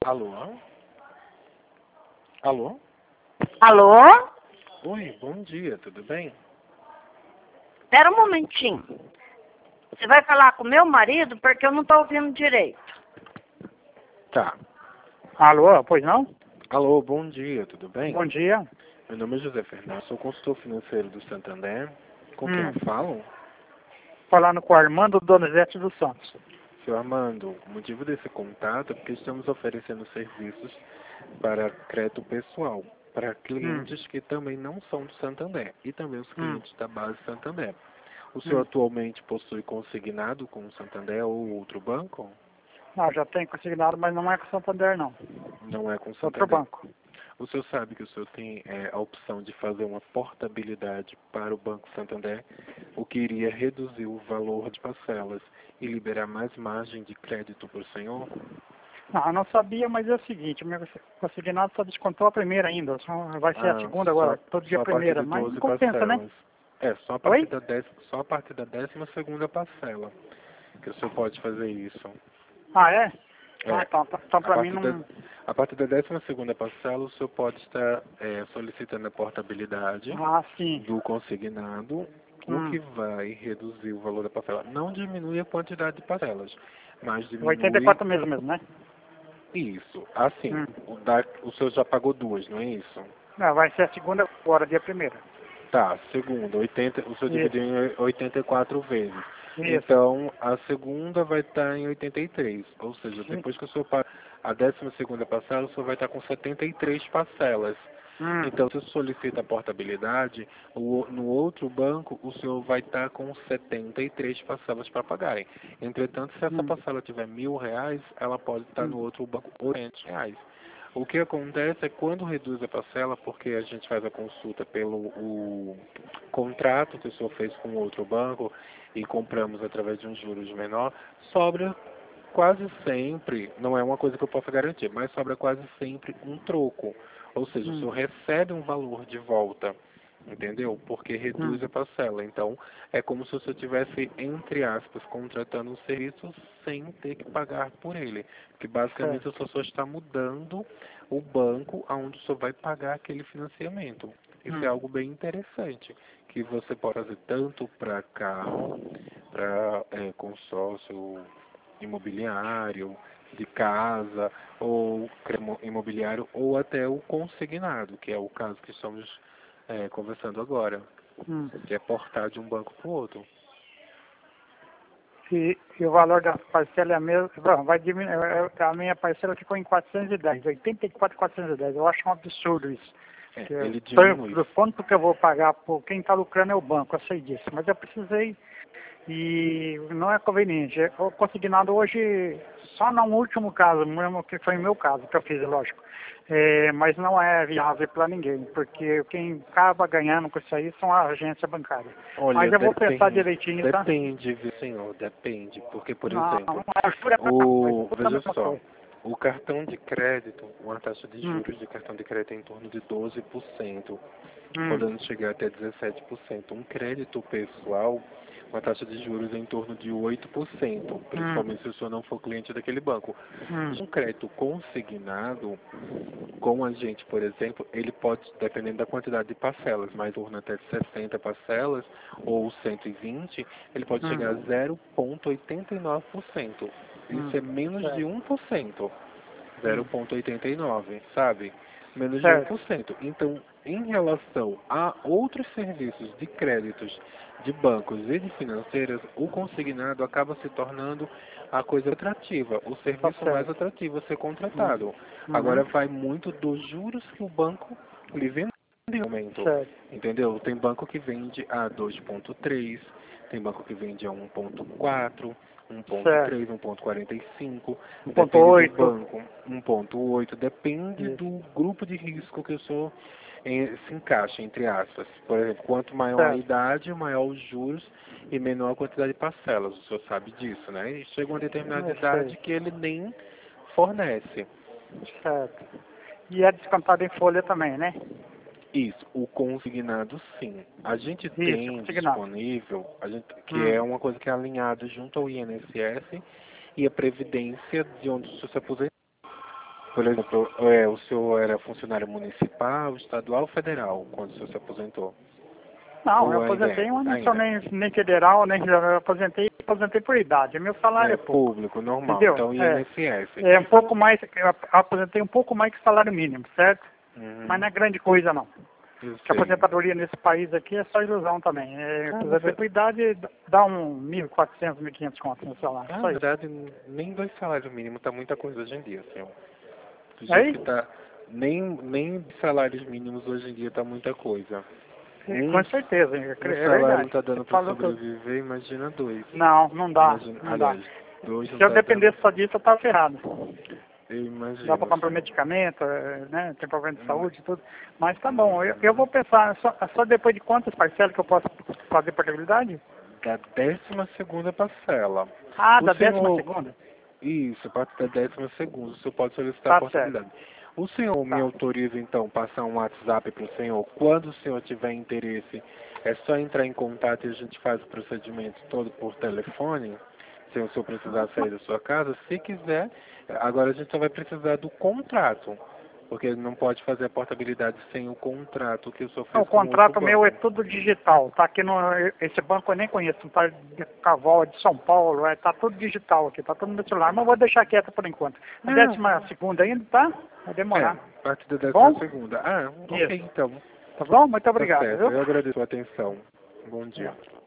Alô? Alô? Alô? Oi, bom dia, tudo bem? Espera um momentinho. Você vai falar com meu marido porque eu não estou ouvindo direito. Tá. Alô, pois não? Alô, bom dia, tudo bem? Bom dia. Meu nome é José Fernando, sou consultor financeiro do Santander. Com quem eu falo? Falando com o Armando Donizete dos Santos. Seu Armando, o motivo desse contato é porque estamos oferecendo serviços para crédito pessoal, para clientes que também não são do Santander e também os clientes da base Santander. O senhor atualmente possui consignado com o Santander ou outro banco? Não, já tem consignado, mas não é com o Santander, não. Não é com o Santander. Outro banco. O senhor sabe que o senhor tem a opção de fazer uma portabilidade para o Banco Santander, o que iria reduzir o valor de parcelas e liberar mais margem de crédito para o senhor? Não, eu não sabia, mas é o seguinte, o meu consignado só descontou a primeira ainda, vai ser a segunda agora, todo dia só a a partir primeira, de mas 12 não compensa, né? parcelas. É, só a partir da só a partir da 12ª parcela que o senhor pode fazer isso. Ah, é? É. Ah, então pra mim não... A partir da 12ª parcela, o senhor pode estar solicitando a portabilidade sim. do consignado, o que vai reduzir o valor da parcela. Não diminui a quantidade de parcelas, mas diminui... 84 meses mesmo, né? Isso. Assim, o senhor já pagou duas, não é isso? Não, vai ser a segunda agora, dia primeiro. Tá, segunda, o senhor dividiu em 84 vezes. Isso. Então, a segunda vai estar em 83, ou seja, depois que o senhor paga a 12ª parcela, o senhor vai estar com 73 parcelas. Então, se o senhor solicita a portabilidade, no outro banco, o senhor vai estar com 73 parcelas para pagarem. Entretanto, se essa parcela tiver R$1.000, ela pode estar no outro banco R$800. O que acontece é quando reduz a parcela, porque a gente faz a consulta pelo o contrato que o senhor fez com outro banco e compramos através de um juros menor, sobra quase sempre, não é uma coisa que eu possa garantir, mas sobra quase sempre um troco. Ou seja, o senhor recebe um valor de volta, entendeu? Porque reduz a parcela. Então, é como se o senhor tivesse, entre aspas, contratando um serviço sem ter que pagar por ele. Porque basicamente o senhor só está mudando o banco aonde o senhor vai pagar aquele financiamento. Isso é algo bem interessante, que você pode fazer tanto para carro, para consórcio imobiliário, de casa, ou imobiliário, ou até o consignado, que é o caso que estamos conversando agora, que é portar de um banco para o outro. E o valor da parcela é a mesma, vai diminuir, a minha parcela ficou em 410, 84,410, eu acho um absurdo isso. Ele diminui. Do quanto que eu vou pagar, por quem está lucrando é o banco, eu sei disso, mas eu precisei e não é conveniente. O consignado hoje, só no último caso, mesmo que foi o meu caso, que eu fiz, lógico, mas não é viável para ninguém, porque quem acaba ganhando com isso aí são a agência bancária. Olha, mas eu vou pensar direitinho, tá? Depende, viu, senhor? Depende, porque, por Não, exemplo, veja só, o cartão de crédito, uma taxa de juros de cartão de crédito é em torno de 12%, podendo chegar até 17%. Um crédito pessoal, uma taxa de juros em torno de 8%, principalmente se o senhor não for cliente daquele banco. Um crédito consignado, com a gente, por exemplo, ele pode, dependendo da quantidade de parcelas, mas em torno até de 60 parcelas ou 120, ele pode chegar a 0,89%. Isso é menos de 1%. 0,89, sabe? Menos de 1%. Então, em relação a outros serviços de créditos de bancos e de financeiras, o consignado acaba se tornando a coisa atrativa, o serviço mais atrativo a ser contratado. Agora vai muito dos juros que o banco lhe vende no momento. Entendeu? Tem banco que vende a 2,3, tem banco que vende a 1,4, 1,3, 1,45, depende do banco, 1,8, depende do grupo de risco que o senhor se encaixa, entre aspas. Por exemplo, quanto maior a idade, maior os juros e menor a quantidade de parcelas. O senhor sabe disso, né? E chega uma determinada idade que ele nem fornece. Certo. E é descontado em folha também, né? Isso, o consignado sim. A gente tem disponível, que é uma coisa que é alinhada junto ao INSS e a Previdência de onde o senhor se aposentou. Por exemplo, o senhor era funcionário municipal, estadual ou federal quando o senhor se aposentou? Não, Ou eu ainda aposentei, é? eu não sou Ainda. nem federal, nem eu aposentei por idade. Meu salário é pouco. Público, normal. Entendeu? Então, INSS. É um pouco mais, eu aposentei um pouco mais que salário mínimo, certo? Uhum. Mas não é grande coisa não. Eu Que a sei. aposentadoria nesse país aqui é só ilusão também. Aposentei por idade dá um 1.400, 1.500 contos no salário. Na Só isso. verdade, nem 2 salários mínimos tá muita coisa hoje em dia, senhor. Do Aí? jeito que tá, nem salários mínimos hoje em dia tá muita coisa. Com certeza, é Salário verdade. tá dando Você para falou tudo. sobreviver, imagina 2. Não dá, Imagina, não dá. aliás, 2 não Se eu tá dependesse dando. só disso, eu tava ferrado. Eu imagino. Dá para comprar Senhor. medicamento, né? Tem problema de saúde e tudo. Mas tá bom, eu vou pensar, só depois de quantas parcelas que eu posso fazer portabilidade? Da 12ª parcela. Ah, O da senhor, 12ª? isso, a partir da 12ª, o senhor pode solicitar a Tá certo. portabilidade. O senhor me Tá. autoriza, então, passar um WhatsApp para o senhor? Quando o senhor tiver interesse, é só entrar em contato e a gente faz o procedimento todo por telefone, sem o senhor precisar sair da sua casa. Se quiser, agora a gente só vai precisar do contrato, porque não pode fazer a portabilidade sem o contrato que o senhor Não, fez o com outro contrato banco. meu é tudo digital. Tá aqui no. Esse banco eu nem conheço, tá de Cavol, de São Paulo, tá tudo digital aqui, tá tudo no meu celular, mas eu vou deixar quieto por enquanto. A Não. 12ª ainda, tá? Vai demorar. A partir da Bom? 12ª. Ah, ok, Isso. então. Tá bom? Muito Tá obrigado, certo. viu? Eu agradeço a atenção. Bom dia. É.